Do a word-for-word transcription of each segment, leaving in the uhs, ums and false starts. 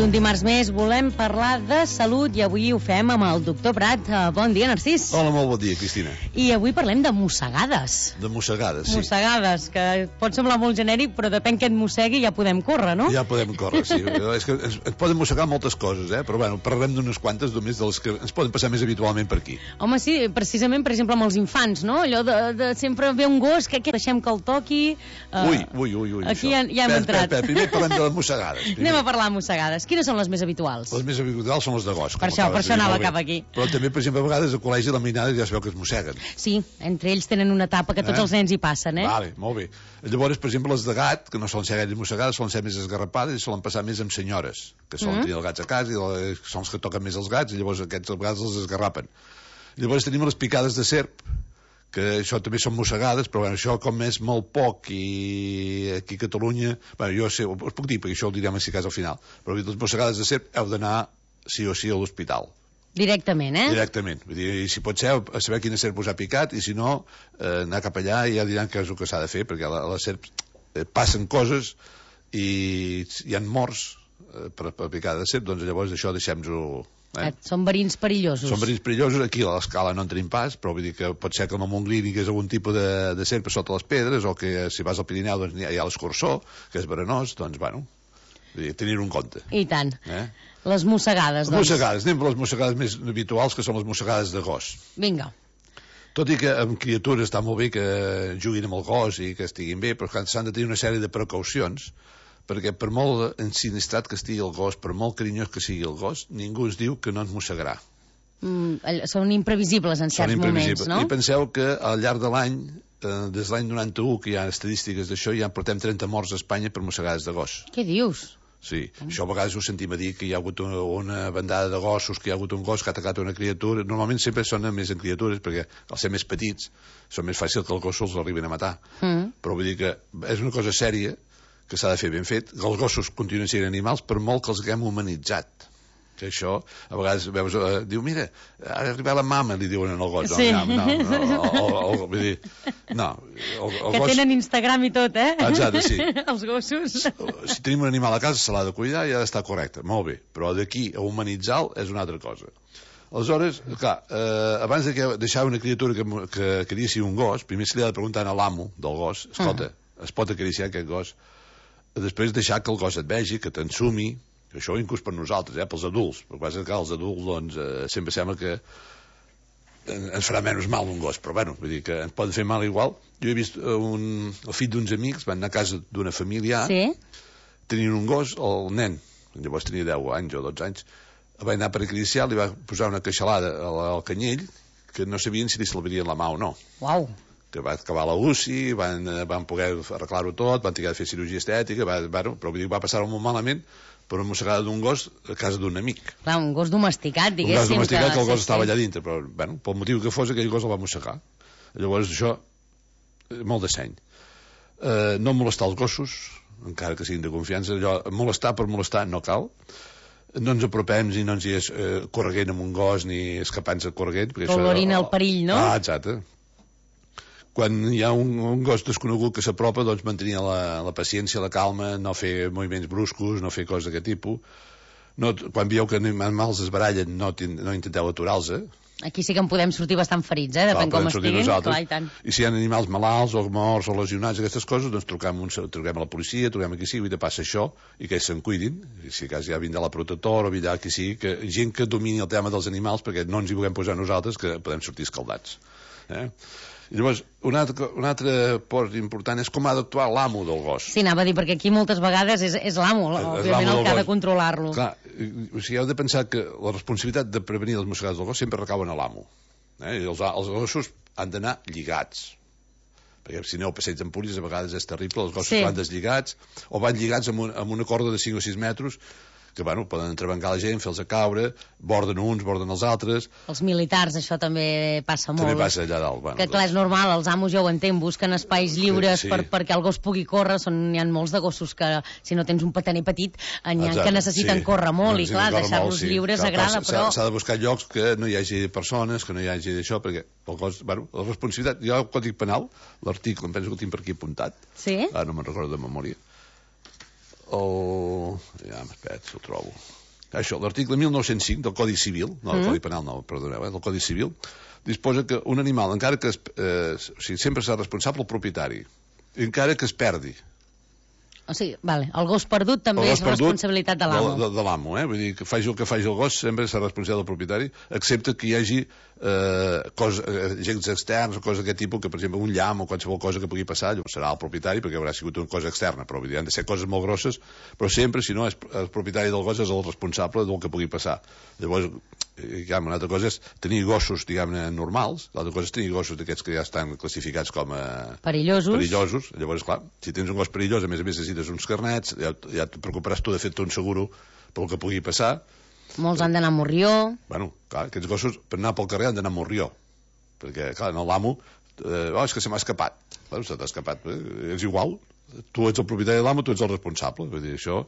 Un dimarts més volem parlar de salut i avui ho fem amb el doctor Prat. Bon dia, Narcís. Hola, molt bon dia, Cristina. I avui parlem de mossegades. De mossegades, sí. Mossegades, que pot semblar molt genèric, però depèn que et mossegui ja podem córrer, no? Ja podem córrer, sí. És que ens, ens poden mossegar moltes coses, eh? Però bueno, parlarem d'unes quantes només de les que ens poden passar més habitualment per aquí. Home, sí, precisament, per exemple, amb els infants, no? Allò de, de sempre ve un gos que, que deixem que el toqui... Uh, ui, ui, ui, ui. Aquí ja, ja hem per, entrat. Per, per, primer parlem de les mossegades. Primer. Anem a parlar de mossegades. Quines són les més habituals? Les més habituals són les de gos. Per això, per això anava cap aquí. Però també, per exemple, a vegades al col·legi la mainada ja es veu que es mosseguen. Sí, entre ells tenen una etapa que tots eh? els nens hi passen, eh? Vale, molt bé. Llavors, per exemple, les de gat, que no solen ser gaire mossegades, solen ser més esgarrapades i solen passar més amb senyores, que solen mm. tenir els gats a casa i són els que toquen més els gats i llavors aquests a vegades els esgarrapen. Llavors tenim les picades de serp, que això també són mossegades, però bueno, això com és molt poc i aquí a Catalunya, bueno, jo sé, us puc dir, perquè això ho direm si cas al final, però les mossegades de serp heu d'anar sí o sí a l'hospital. Directament, eh? Directament. Vull dir, si pot ser, a saber quina serp us ha picat, i si no, eh, anar cap allà i ja diran què és el que s'ha de fer, perquè a la, a la serp eh, passen coses i hi ha morts eh, per, per picada de serp, doncs llavors això deixem-nos-ho. Eh? Són verins perillosos. Són verins perillosos, aquí a l'escala no en tenim pas, però vull dir que pot ser que en el Montgrí hi hagués algun tipus de, de serp sota les pedres, o que si vas al Pirineu doncs hi ha, hi ha l'escorçó, que és verenós, doncs bueno, vull dir, tenir-ho en compte. I tant. Eh? Les mossegades, doncs. doncs. Mossegades, anem per les mossegades més habituals, que són les mossegades de gos. Vinga. Tot i que amb criatures està molt bé que juguin amb el gos i que estiguin bé, però s'han de tenir una sèrie de precaucions, perquè per molt ensinistrat que estigui el gos, per molt carinyós que sigui el gos, ningú ens diu que no ens mossegarà. Mm, són imprevisibles en certs moments, no? I penseu que al llarg de l'any, eh, des de l'any noranta-u, que hi ha estadístiques d'això, ja portem trenta morts a Espanya per mossegades de gos. Què dius? Sí, mm. això a vegades ho sentim a dir, que hi ha hagut una, una bandada de gossos, que hi ha hagut un gos que ha atacat una criatura. Normalment sempre són més en criatures, perquè al ser més petits són més fàcil que els gossos els arribin a matar. Mm. Però vull dir que és una cosa sèria, que s'ha de fer ben fet, que els gossos continuen sent animals per molt que els haguem humanitzat. Que això, a vegades veus, eh, diu, mira, ha arribat la mama, li diuen al gos. Sí. No, no, no, no, o, o, vull dir, no. El, el que gos... tenen Instagram i tot, eh? Exacte, sí. Els gossos. Si, si tenim un animal a casa, se l'ha de cuidar i ha d'estar correcte, molt bé. Però d'aquí a humanitzar-lo és una altra cosa. Aleshores, clar, eh, abans de que deixar una criatura que, que acariciï un gos, primer se li ha de preguntar a l'amo del gos, escolta, mm. es pot acariciar aquest gos? Després deixar que el gos et vegi, que t'ensumi, això inclús per nosaltres, eh, pels adults, perquè que els adults doncs, eh, sempre sembla que ens farà menys mal un gos, però bueno, vull dir que ens poden fer mal igual. Jo he vist un, el fill d'uns amics, van anar a casa d'una família, sí? tenien un gos, el nen, llavors tenia deu anys o dotze anys, va anar per acariciar, li va posar una queixalada al, al canyell, que no sabien si li salvarien la mà o no. Uau! Que va acabar la U C I, van, van poder arreglar-ho tot, van tenir de fer cirurgia estètica, va, bueno, però vull dir, va passar-ho molt malament per una mossegada d'un gos a casa d'un amic. Clar, un gos domesticat, diguéssim. Un gos domesticat que, que el gos sí, estava sí. allà dintre, però, bueno, pel motiu que fos, aquell gos el va mossegar. Llavors, això, molt de seny. Eh, no molestar els gossos, encara que siguin de confiança, allò, molestar per molestar no cal. No ens apropem ni no ens hi és eh, correguent amb un gos ni escapant-se correguent. Colorint el perill, no? Ah, exacte. Quan hi ha un, un gos desconegut que s'apropa, doncs mantenir la, la paciència, la calma, no fer moviments bruscos, no fer coses d'aquest tipus. No, quan veieu que animals es barallen, no, no intenteu aturar-los, eh? Aquí sí que en podem sortir bastant ferits, eh? Depèn com estiguin. Clar, i, tant. I si hi ha animals malalts o morts o lesionats, aquestes coses, doncs truquem, un, truquem a la policia, truquem a qui sigui, i te passa això, i que ells se'n cuidin. I si cas ja vindrà la protectora o vindrà qui sigui, que gent que domini el tema dels animals, perquè no ens hi puguem posar nosaltres, que podem sortir escaldats. Eh? I llavors, un altre, un altre port important és com ha d'actuar l'amo del gos. Sí, anava a dir, perquè aquí moltes vegades és, és l'amo, òbviament, el que ha de controlar-lo. Clar, o sigui, heu de pensar que la responsabilitat de prevenir les mossegades del gos sempre recauen a l'amo. Eh? Els, els gossos han d'anar lligats. Perquè si aneu a passeig d'Empúries a vegades és terrible, els gossos sí. van deslligats, o van lligats amb, un, amb una corda de cinc o sis metres, que bueno, poden entrebancar la gent, fer-los a caure, borden uns, borden els altres. Els militars, això també passa molt. També passa allà dalt. Bueno, que clar, és normal, els amos ja ho entenc, busquen espais lliures sí. per, perquè el gos pugui córrer. Són, hi ha molts de gossos que, si no tens un petaner petit, n'hi ha que necessiten sí. córrer molt, i clar, deixar-los sí. lliures clar, agrada, però... S'ha de buscar llocs que no hi hagi persones, que no hi hagi d'això, perquè el gos, bueno, la responsabilitat... Jo, el Codi Penal, l'article, em penso que el tinc per aquí apuntat. Sí? Ah, no me'n recordo de memòria. El... ja, espera, si el trobo. Això, l'article mil nou-cents cinc del Codi Civil, no, del mm. Codi Penal no, perdoneu, eh, del Codi Civil, disposa que un animal, encara que es, eh, o sigui, sempre serà responsable el propietari, encara que es perdi. O sigui, vale, el gos perdut també gos és responsabilitat de l'amo. De, de, de l'amo, eh? Vull dir, que faci el que faci el gos sempre serà responsabilitat del propietari, excepte que hi hagi eh, cos, eh, agents externs o coses d'aquest tipus, que per exemple un llamp o qualsevol cosa que pugui passar, llavors serà el propietari perquè haurà sigut una cosa externa, però vull dir, han de ser coses molt grosses, però sempre, si no, és, el propietari del gos és el responsable del que pugui passar. Llavors, diguem, una altra cosa és tenir gossos, diguem-ne, normals, l'altra cosa és tenir gossos d'aquests que ja estan classificats com a perillosos. perillosos. Llavors, clar, si tens un gos perillós, a més a més necessites uns carnets, ja, ja et preocuparàs tu de fer-te un seguro pel que pugui passar. Molts han d'anar a Morrió. Bueno, clar, aquests gossos per anar pel carrer han d'anar a Morrió, perquè, clar, no l'amo, eh, oh, és que se m'ha escapat. Bueno, se t'ha escapat, eh, és igual, tu ets el propietari de l'amo, tu ets el responsable, vull dir, això...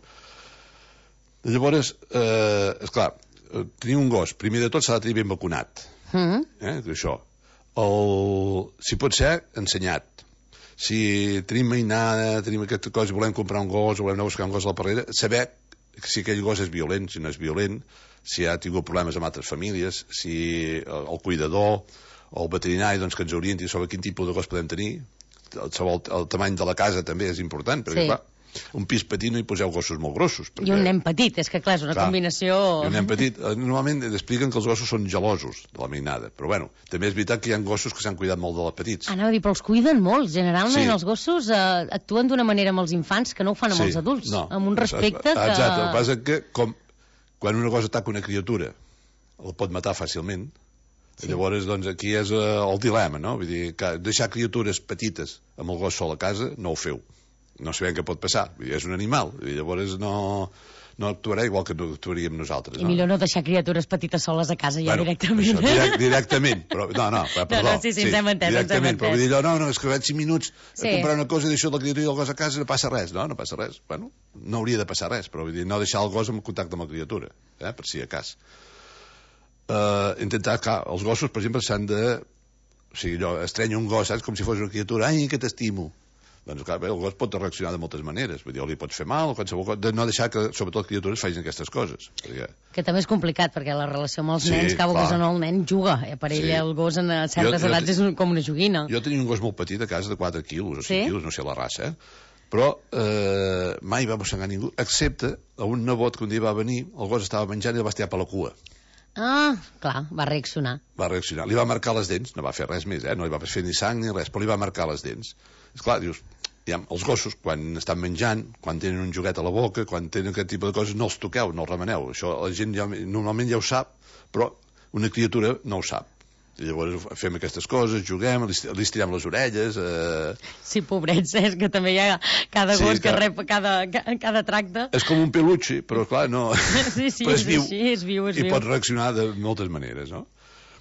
Llavors, eh, esclar, tenir un gos, primer de tot s'ha de tenir ben vacunat. Mm. Eh, això. El, si pot ser, ensenyat. Si tenim mainada, tenim aquesta cosa, volem comprar un gos, volem anar a buscar un gos a la parrera, saber si aquell gos és violent, si no és violent, si ha tingut problemes amb altres famílies, si el, el cuidador o el veterinari doncs, que ens orienti sobre quin tipus de gos podem tenir. El, el, el tamany de la casa també és important, perquè, sí. clar, un pis petit no hi poseu gossos molt grossos. Perquè... I un nen petit, és que clar, és una clar, combinació... I un nen petit, normalment expliquen que els gossos són gelosos de la mainada, però bueno, també és veritat que hi ha gossos que s'han cuidat molt de les petits. Anava a dir, però els cuiden molt, generalment sí. Els gossos eh, actuen d'una manera amb els infants que no ho fan amb sí. Els adults, no. Amb un respecte que... Exacte, el que passa que com, quan una cosa ataca una criatura el pot matar fàcilment, sí. Llavors doncs aquí és eh, el dilema, no? Vull dir, que deixar criatures petites amb el gos sol a casa no ho feu. No sabem què pot passar, és un animal i llavors no, no actuarà igual que no actuaríem nosaltres. I no? Millor no deixar criatures petites soles a casa ja bueno, directament. Això, direct, directament, però no, no, perdó. No, no, sí, sí, sí, ens hem entès, directament, ens hem però vull dir, no, no, és que vaig cinc minuts sí. A comprar una cosa i deixo la criatura i el gos a casa, no passa res, no, no passa res. Bueno, no hauria de passar res, però vull dir, no deixar el gos en contacte amb la criatura, eh, per si a cas. Uh, intentar, clar, els gossos, per exemple, s'han de... O sigui, allò, estrenya un gos, saps? Com si fos una criatura, ai, que t'estimo. Doncs clar, bé, el gos pot reaccionar de moltes maneres, vull dir, o li pots fer mal o qualsevol cosa, de no deixar que, sobretot, criatures facin aquestes coses. Perquè... Que també és complicat, perquè la relació amb els sí, nens, cau que no, el nen juga, eh? Per ell sí. El gos en certes jo, jo edats és com una joguina. Jo tenia un gos molt petit a casa de quatre quilos o cinc sí? quilos, no sé la raça, eh? Però eh, mai va mossegar ningú, excepte a un nebot que un dia va venir, el gos estava menjant i el va estirar per la cua. Ah, clar, va reaccionar. Va reaccionar. Li va marcar les dents, no va fer res més, eh? No li va fer ni sang ni res, però li va marcar les dents. Esclar, dius, diguem, els gossos, quan estan menjant, quan tenen un joguet a la boca, quan tenen aquest tipus de coses, no els toqueu, no els remeneu. Això la gent ja, normalment ja ho sap, però una criatura no ho sap. I llavors fem aquestes coses, juguem, li, li estirem les orelles... Eh... Sí, pobrets, eh? És que també hi ha cada gos sí, que, que rep cada, cada tracte. És com un peluche, però clar, no... Sí, sí, és, és viu, així, és viu, és i viu. pot reaccionar de moltes maneres, no?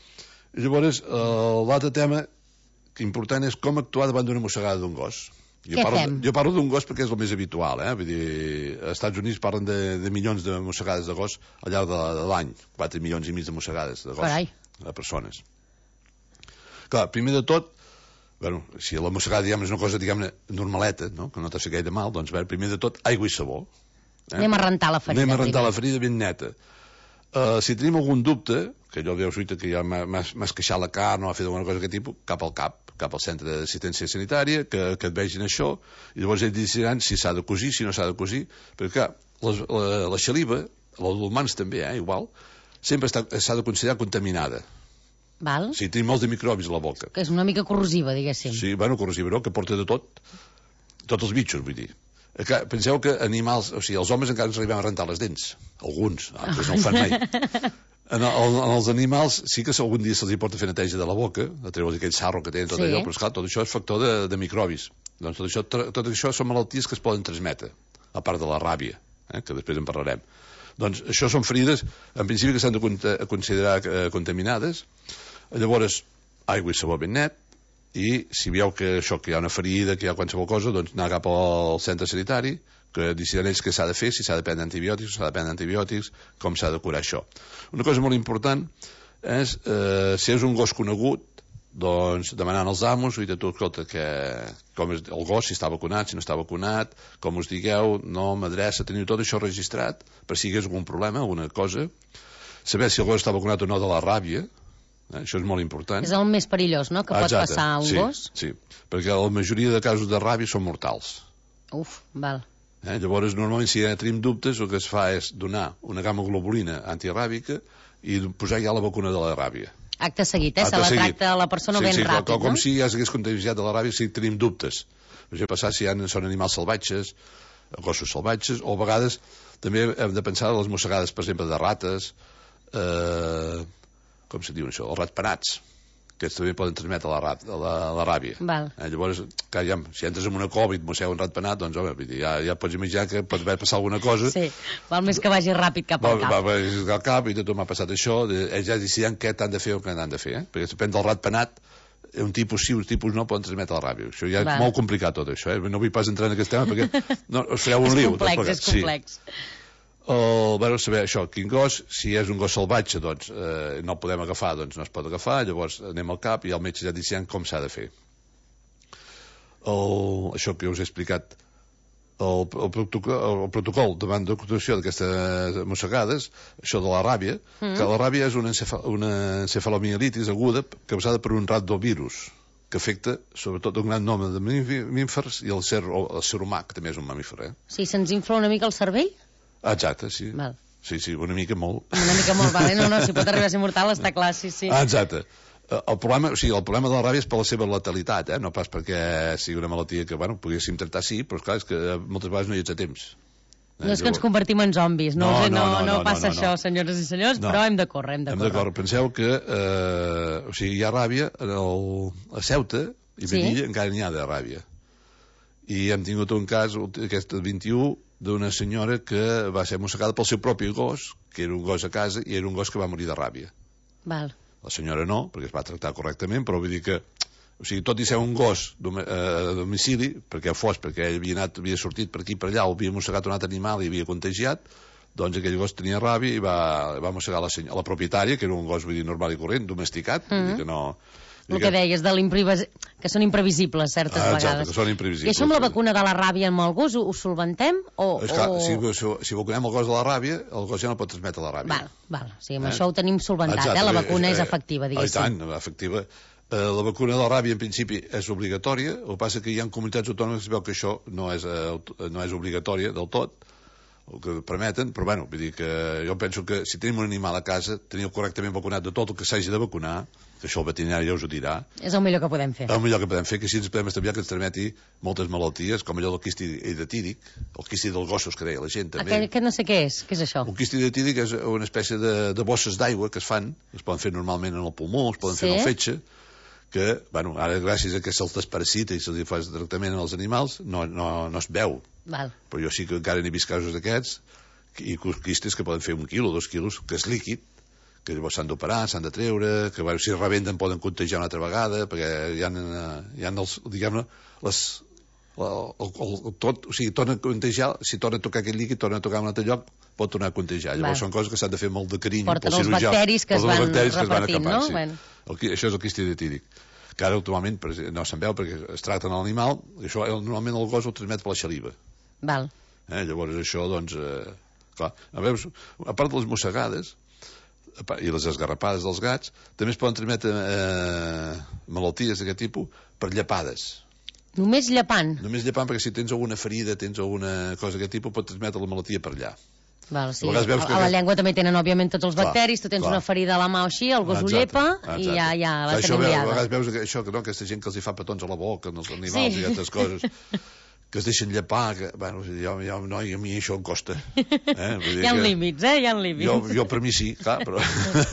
I llavors, eh, l'altre tema que important és com actuar davant d'una mossegada d'un gos. Jo Què parlo, fem? Jo parlo d'un gos perquè és el més habitual, eh? Vull dir, als Estats Units parlen de, de milions de mossegades de gos al llarg de, de l'any, quatre milions i mig de mossegades de gos Carai. A persones. Clar, primer de tot, bueno, si la mossegada, diguem, és una cosa, diguem-ne, normaleta, no? Que no t'ha fet gaire mal, doncs, bé, primer de tot, aigua i sabó. Eh? Anem a rentar la ferida. Anem a rentar primer. la ferida ben neta. Uh, si tenim algun dubte, que jo veus que ja m'ha esqueixat la carn o ha fet alguna cosa d'aquest tipus, cap al cap, cap al centre d'assistència sanitària, que, que et vegin això, i llavors ells decidiran si s'ha de cosir, si no s'ha de cosir, perquè, clar, la, la, la xaliva, els humans també, eh, igual, sempre s'ha de considerar contaminada. Val. Sí, tenim molts de microbis a la boca. Que és una mica corrosiva, diguéssim. Sí, bueno, corrosiva, no? Que porta de tot, tots els bitxos, vull dir. Que, penseu que animals, o sigui, els homes encara ens arribem a rentar les dents. Alguns, altres no ho fan mai. En, el, en els animals sí que algun dia se'ls porta fer neteja de la boca, a treure's aquell sarro que tenen tot sí. Allò, però esclar, tot això és factor de, de microbis. Doncs tot això, tot això són malalties que es poden transmetre, a part de la ràbia, eh, que després en parlarem. Doncs això són ferides, en principi, que s'han de considerar eh, contaminades. Llavors, aigua i sabó ben net, i si veieu que això, que hi ha una ferida, que hi ha qualsevol cosa, doncs anar cap al centre sanitari, que decidiran ells què s'ha de fer, si s'ha de prendre antibiòtics, si s'ha de prendre antibiòtics, com s'ha de curar això. Una cosa molt important és, eh, si és un gos conegut, doncs demanant als amos, i tu, escolta, que com és, el gos, si està vacunat, si no està vacunat, com us digueu, nom, adreça, teniu tot això registrat, per si hi hagués algun problema, alguna cosa, saber si el gos està vacunat o no de la ràbia, eh? Això és molt important. És el més perillós, no?, que pot Exacte. passar a un sí, gos. Sí, perquè la majoria de casos de ràbia són mortals. Uf, val. Eh? Llavors, normalment, si ja tenim dubtes, el que es fa és donar una gamma globulina antiràbica i posar ja la vacuna de la ràbia. Acte seguit, eh? Acte Se la seguit. tracta la persona sí, ben sí, ràpid, com, no? Com si ja s'hagués contagiat de la ràbia si tenim dubtes. Per exemple, passar si ja són animals salvatges, gossos salvatges, o a vegades també hem de pensar en les mossegades, per exemple, de rates, eh, com se diu això, els ratpenats, que també poden transmetre la, rat, la, la ràbia. Val. Eh, llavors, clar, ja, si entres en una Covid, mosseu un ratpenat, doncs home, vull dir, ja, ja pots imaginar que pot haver passat alguna cosa. Sí, val més que vagi ràpid cap al Va, cap. va, va al cap i tot m'ha passat això, ells ja decidien què t'han de fer o què n'han de fer, eh? Perquè depèn del ratpenat, un tipus sí, un tipus no poden transmetre la ràbia. Això ja és Va. molt complicat tot això, eh? No vull pas entrar en aquest tema perquè no, us fareu un liu. És complex, és complex. Sí. El, bueno, saber això, quin gos, si és un gos salvatge, doncs eh, no el podem agafar, doncs no es pot agafar, llavors anem al cap i el metge ja decidint com s'ha de fer. El, això que us he explicat, el, el, protocol, el protocol davant de l'actuació d'aquestes mossegades, això de la ràbia, mm. que la ràbia és una, encefal, una encefalomielitis aguda causada per un rhabdovirus, que afecta sobretot un gran nombre de mamífers i el ser, el ser humà, que també és un mamífer. Eh? Sí, se'ns infla una mica el cervell? Exacte, sí. Val. Sí, sí, una mica molt. Una mica molt, vale? No, no, si pot arribar a ser mortal està clar, sí, sí. Ah, exacte. El problema, o sigui, el problema de la ràbia és per la seva letalitat, eh? No pas perquè sigui una malaltia que, bueno, poguéssim tractar, sí, però és clar, és que moltes vegades no hi ets a temps. Eh? No és que ens convertim en zombis, no, No, no, no, no, no, no no, passa no, no. això, senyores i senyors, No. però hem de córrer, hem de Hem córrer. de córrer. Penseu que, eh, o sigui, hi ha ràbia, en el, a Ceuta i Sí. Melilla encara n'hi ha de ràbia. I hem tingut un cas, aquest vint-i-u, d'una senyora que va ser mossegada pel seu propi gos, que era un gos a casa, i era un gos que va morir de ràbia. Val. La senyora no, perquè es va tractar correctament, però vull dir que, o sigui, tot i ser un gos dom- eh, a domicili, perquè fos, perquè ell havia, anat, havia sortit per aquí per allà, o havia mossegat un altre animal i havia contagiat, doncs aquell gos tenia ràbia i va, va mossegar la, senyora, la propietària, que era un gos, vull dir, normal i corrent, domesticat, mm-hmm. vull dir que no... El que deies, de l'imprevis... que són imprevisibles certes ah, exacte, vegades. que són imprevisibles. I això amb la vacuna de la ràbia amb el gos ho, ho solventem? O, Esclar, o... si, si, si vacunem el gos de la ràbia, el gos ja no pot transmetre la ràbia. Val, val. O sigui, amb Eh? això ho tenim solventat, Exacte, eh? La vacuna eh, és efectiva, eh, diguéssim. I tant, efectiva. Eh, la vacuna de la ràbia, en principi, és obligatòria, el que passa que hi ha comunitats autònomes que es veu que això no és, eh, no és obligatòria del tot, el que permeten, però bueno, vull dir que jo penso que si tenim un animal a casa, teniu correctament vacunat de tot el que s'hagi de vacunar, que això el veterinari ja us ho dirà, És el millor que podem fer. el millor que podem fer, que així ens podem estalviar que ens transmeti moltes malalties, com allò del quisti hidatídic, el quisti dels gossos que deia la gent, també. Aquest, que no sé què és, què és això? Un quisti hidatídic és una espècie de, de bosses d'aigua que es fan, es poden fer normalment en el pulmó, es poden Sí. fer en el fetge, que, bueno, ara gràcies a que se'ls desparasita i se'ls fa tractament als animals, no, no, no es veu. Val. Però jo sí que encara n'he vist casos d'aquests, i quistes que poden fer un quilo, dos quilos, que és líquid, que llavors s'han d'operar, s'han de treure, que bueno, si rebenten poden contagiar una altra vegada, perquè hi ha, hi ha els, diguem-ne, les, el, el, el, tot, o sigui, torna a contagiar, si torna a tocar aquest líquid, torna a tocar en un altre lloc, pot tornar a contagiar. Llavors Val. són coses que s'han de fer molt de carinyo Porten pel els cirurgià. bacteris que es Porten els van bacteris que es van repartint, acapant, no? sí. Bueno. El, qui- això és el quist hidatídic, que ara actualment per exemple, no se'n veu perquè es tracta en l'animal, i això el- normalment el gos ho transmet per la xaliva. Val. Eh? Llavors això, doncs, eh, clar, a, veus, a part de les mossegades a part- i les esgarrapades dels gats, també es poden transmetre eh, malalties d'aquest tipus per llepades. Només llepant. Només llepant, perquè si tens alguna ferida, tens alguna cosa d'aquest tipus, pot transmetre la malaltia per allà. Val, sí. A vegades veus A, que a la aquest- llengua també tenen, òbviament, tots els Clar, bacteris. Tu tens clar. una ferida a la mà o així, el gos ho llepa i ja, ja la això tenim veu, a liada. vegades veus que, això, que no, aquesta gent que els hi fa petons a la boca, als animals Sí. i aquestes coses, que es deixen llepar, que, bueno, jo, jo, no, i a mi això em costa. Eh? Vull dir Hi ha que límits, eh? Hi ha límits. Jo, jo per mi sí, clar, però...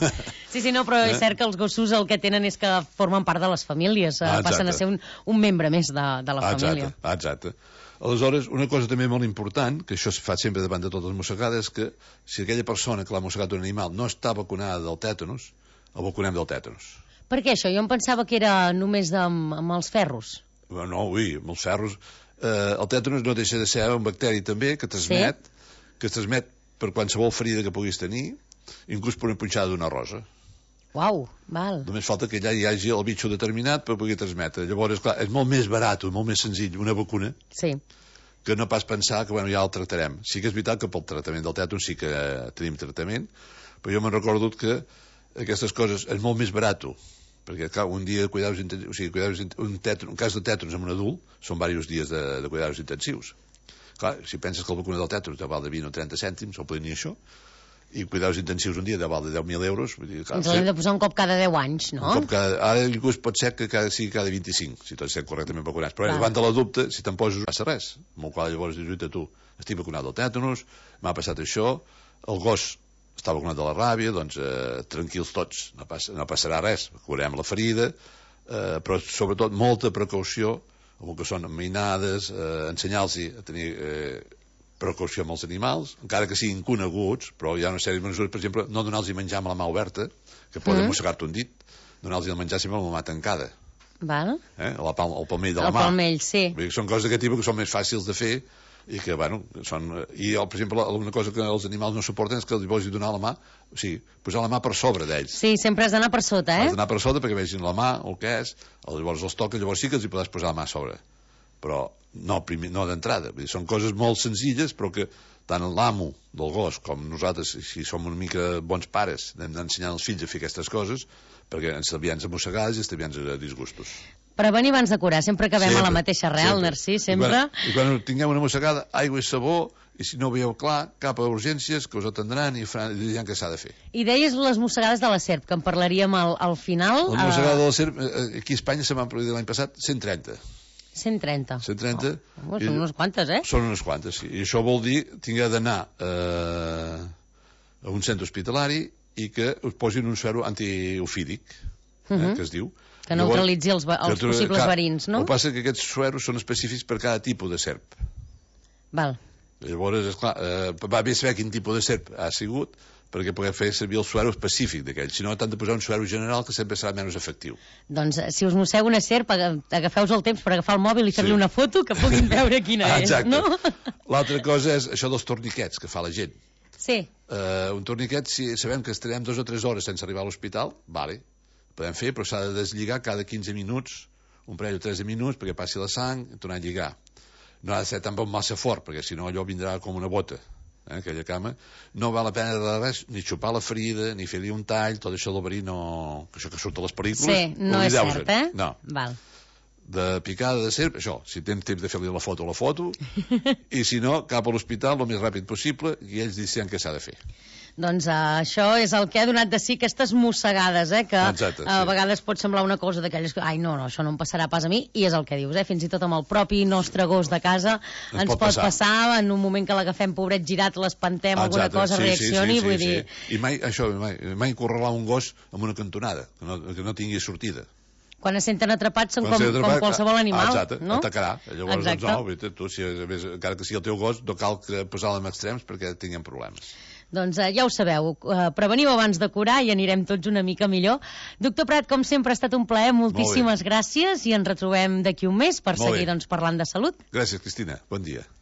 Sí, sí, no, però és Eh? cert que els gossos el que tenen és que formen part de les famílies, eh, Ah, exacte. passen a ser un, un membre més de, de la Ah, família. exacte, ah, exacte. Aleshores, una cosa també molt important, que això es fa sempre davant de totes les mossegades, que si aquella persona que l'ha mossegat un animal no està vacunada del tètanos, el vacunem del tètanos. Per què això? Jo em pensava que era només de, amb, amb els ferros. No, ui, amb els ferros... Eh, el tètanos no deixa de ser un bacteri també que transmet, sí? que es transmet per qualsevol ferida que puguis tenir, inclús per una punxada d'una rosa. Uau, val. Només falta que allà hi hagi el bitxo determinat per poder transmetre. Llavors, clar, és molt més barat, molt més senzill, una vacuna, sí. que no pas pensar que, bueno, ja el tractarem. Sí que és veritat que pel tractament del tèton sí que tenim tractament, però jo me'n recordo que aquestes coses és molt més barat, perquè, clar, un dia de cuidados intensius, o sigui, cuidados, un, tètron, un cas de tètrons en un adult són diversos dies de, de cuidados intensius. Clar, si penses que la vacuna del tètron te val de vint o trenta cèntims, o poder ni això, i cuidados intensius un dia de val de deu mil euros. Vull dir, clar, ens l'hem de posar un cop cada deu anys, no? Un cop cada... Ara inclús pot ser que cada, sigui cada vint-i-cinc, si tots estem correctament vacunats. Però davant de la dubte, si te'n poses, no passa res. Amb el qual llavors dius, tu, estic vacunat del tètanus, m'ha passat això, el gos està vacunat de la ràbia, doncs eh, tranquils tots, no, passa, no passarà res, curem la ferida, eh, però sobretot molta precaució amb el que són mainades, eh, ensenyar-los a tenir eh, precaució amb els animals, encara que siguin coneguts, però hi ha una sèrie de mesures, per exemple, no donar-los menjar amb la mà oberta, que poden mm. mossegar-te un dit, donar-los el menjar sempre amb la mà tancada. Val. Eh? El, pal, el palmell de la el mà. El palmell, sí. Vull dir, són coses d'aquest tipus que són més fàcils de fer i que, bueno, són... I, per exemple, una cosa que els animals no suporten és que els vols donar la mà, o sigui, posar la mà per sobre d'ells. Sí, sempre has d'anar per sota, eh? Has d'anar per sota perquè vegin la mà, el que és, llavors els toques, llavors sí que els hi podràs posar la mà a sobre. Però no, no d'entrada. Són coses molt senzilles, però que tant l'amo del gos com nosaltres, si som una mica bons pares, hem d'ensenyar als fills a fer aquestes coses, perquè ens estalviem a mossegades i estalviem a disgustos. Prevenir abans de curar, sempre acabem sempre, a la mateixa arrel, Narcís, sempre. I quan, I quan tinguem una mossegada, aigua i sabó, i si no ho veieu clar, cap a urgències, que us atendran i faran, diran què s'ha de fer. I deies les mossegades de la serp, que en parlaríem al, al final. La mossegada uh... de la serp, aquí a Espanya se m'han produït l'any passat cent trenta. cent trenta. cent trenta. Oh, són unes quantes, eh? Són unes quantes, sí. I això vol dir tingueu d'anar eh, a un centre hospitalari i que us posin un suero antiofídic, eh, uh -huh. que es diu. Que neutralitzi els, els tu, possibles clar, verins, no? El que passa que aquests sueros són específics per cada tipus de serp. Val. Llavors, esclar, eh, va bé saber quin tipus de serp ha sigut perquè poder fer servir el suero específic d'aquell. Si no, t'han de posar un suero general que sempre serà menys efectiu. Doncs, si us mossega una serp, agafeu-vos el temps per agafar el mòbil i fer-li sí. una foto que puguin veure quina és, no? L'altra cosa és això dels torniquets que fa la gent. Sí. Uh, un torniquet, si sabem que estarem dues o tres hores sense arribar a l'hospital, vale, podem fer, però s'ha de deslligar cada quinze minuts, un parell o tres de minuts, perquè passi la sang i tornar a lligar. No ha de ser tampoc massa fort, perquè si no allò vindrà com una bota, eh, aquella cama. No val la pena de res, ni xupar la ferida, ni fer-li un tall, tot això del verí no... Això que surt a les pel·lícules... Sí, no és cert, eh? No. Val. De picada de serp, això, si tens temps de fer-li la foto, la foto, i si no, cap a l'hospital el més ràpid possible, i ells diuen què s'ha de fer. Doncs uh, això és el que ha donat de sí aquestes mossegades, eh, que Exacte, sí. a vegades pot semblar una cosa d'aquelles que, ai, no, no, això no em passarà pas a mi, i és el que dius, eh, fins i tot amb el propi nostre gos de casa ens, ens pot, pot passar. passar, en un moment que l'agafem pobret girat, l'espantem, alguna cosa sí, reaccioni, sí, sí, vull sí, dir... Sí. I mai, això, mai, mai correlar un gos amb una cantonada, que no, que no tingui sortida. Quan es senten atrapats són com, atrapat, com qualsevol animal, exacte, no? Atacarà. Llavors, doncs, no, veritat, tu, si, més, encara que sigui el teu gos, no cal posar-lo en extrems perquè tinguem problemes. Doncs eh, ja ho sabeu, eh, preveniu abans de curar i anirem tots una mica millor. Doctor Prat, com sempre, ha estat un plaer, moltíssimes gràcies i ens retrobem d'aquí un mes per Molt seguir doncs, parlant de salut. Gràcies, Cristina. Bon dia.